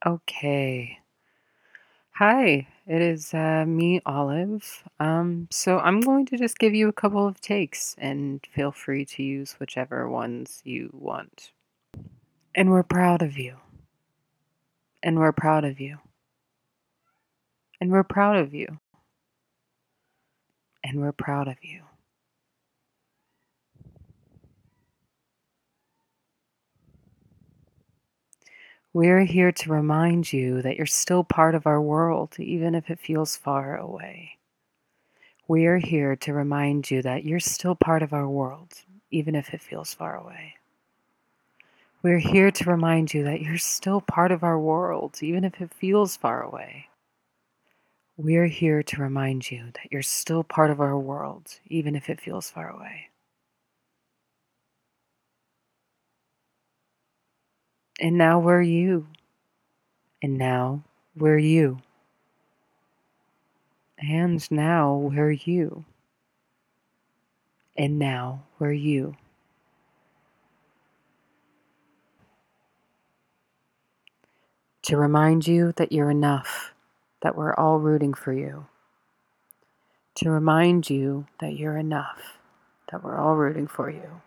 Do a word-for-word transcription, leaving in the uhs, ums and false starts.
Okay. Hi, it is uh, me, Olive. Um, so I'm going to just give you a couple of takes and feel free to use whichever ones you want. And we're proud of you. And we're proud of you. And we're proud of you. And we're proud of you. We're here to remind you that you're still part of our world, even if it feels far away. We're here to remind you that you're still part of our world, even if it feels far away. We're here to remind you that you're still part of our world, even if it feels far away. We're here to remind you that you're still part of our world, even if it feels far away. And now we're you. And now we're you. And now we're you. And now we're you. To remind you that you're enough, that we're all rooting for you. To remind you that you're enough, that we're all rooting for you.